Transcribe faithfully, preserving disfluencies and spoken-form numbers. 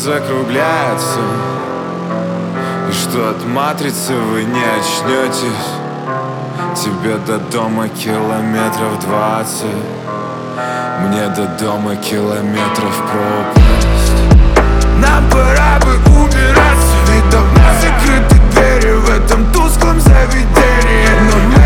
закругляется, и что от матрицы вы не очнетесь. Тебе до дома километров двадцать, мне до дома километров пропасть. Нам пора бы убираться, ведь давно закрыты двери в этом тусклом заведении. Но мы